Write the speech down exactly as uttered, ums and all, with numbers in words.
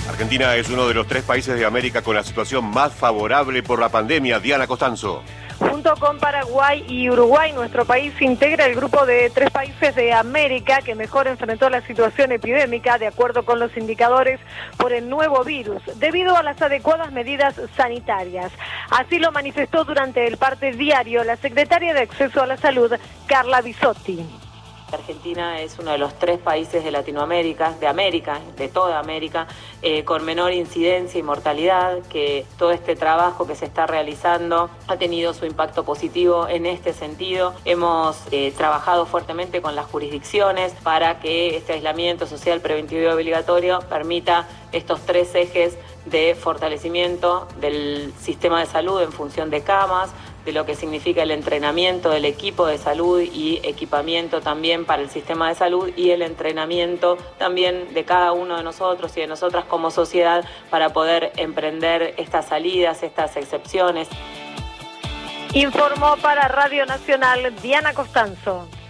Argentina es uno de los tres países de América con la situación más favorable por la pandemia. Diana Costanzo. Junto con Paraguay y Uruguay, nuestro país integra el grupo de tres países de América que mejor enfrentó la situación epidémica, de acuerdo con los indicadores, por el nuevo virus, debido a las adecuadas medidas sanitarias. Así lo manifestó durante el parte diario la secretaria de Acceso a la Salud, Carla Bisotti. Argentina es uno de los tres países de Latinoamérica, de América, de toda América, eh, con menor incidencia y mortalidad, que todo este trabajo que se está realizando ha tenido su impacto positivo en este sentido. Hemos eh, trabajado fuertemente con las jurisdicciones para que este aislamiento social preventivo y obligatorio permita estos tres ejes de fortalecimiento del sistema de salud en función de camas, de lo que significa el entrenamiento del equipo de salud y equipamiento también para el sistema de salud, y el entrenamiento también de cada uno de nosotros y de nosotras como sociedad para poder emprender estas salidas, estas excepciones. Informó para Radio Nacional Diana Costanzo.